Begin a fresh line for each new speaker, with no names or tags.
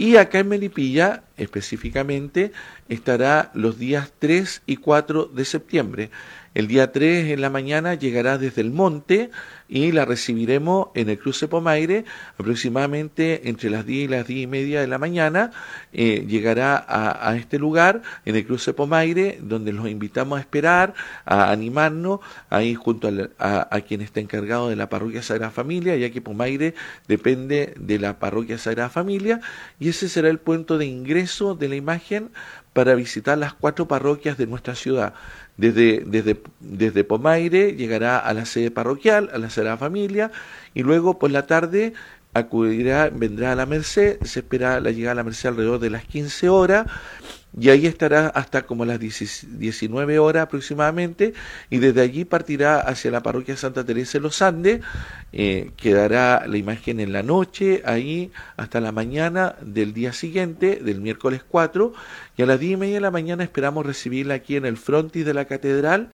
Y acá en Melipilla, específicamente, estará los días 3 y 4 de septiembre. El día 3 en la mañana llegará desde el monte y la recibiremos en el cruce Pomaire aproximadamente entre las 10 y las 10 y media de la mañana. Llegará a este lugar en el cruce Pomaire, donde los invitamos a esperar, a animarnos ahí junto a quien está encargado de la parroquia Sagrada Familia, ya que Pomaire depende de la parroquia Sagrada Familia, y ese será el punto de ingreso de la imagen para visitar las 4 parroquias de nuestra ciudad. Desde Pomaire llegará a la sede parroquial, a la Sagrada Familia, y luego por la tarde vendrá a la Merced. Se espera la llegada a la Merced alrededor de las 15 horas, y ahí estará hasta como las 19 horas aproximadamente, y desde allí partirá hacia la parroquia Santa Teresa de los Andes. Quedará la imagen en la noche, ahí hasta la mañana del día siguiente, del miércoles 4, y a las 10 y media de la mañana esperamos recibirla aquí en el frontis de la catedral,